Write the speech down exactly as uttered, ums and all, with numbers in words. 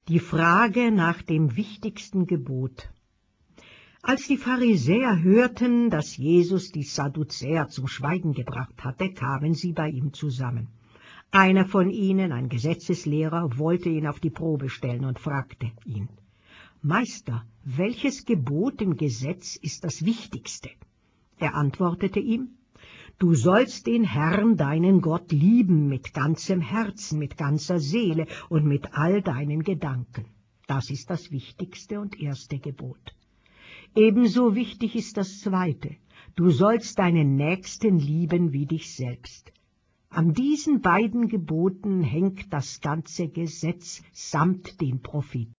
Die Frage nach dem wichtigsten Gebot. Als die Pharisäer hörten, dass Jesus die Sadduzäer zum Schweigen gebracht hatte, kamen sie bei ihm zusammen. Einer von ihnen, ein Gesetzeslehrer, wollte ihn auf die Probe stellen und fragte ihn: »Meister, welches Gebot im Gesetz ist das wichtigste?« Er antwortete ihm: »Du sollst den Herrn, deinen Gott, lieben mit ganzem Herzen, mit ganzer Seele und mit all deinen Gedanken. Das ist das wichtigste und erste Gebot. Ebenso wichtig ist das zweite: Du sollst deinen Nächsten lieben wie dich selbst. An diesen beiden Geboten hängt das ganze Gesetz samt den Propheten.«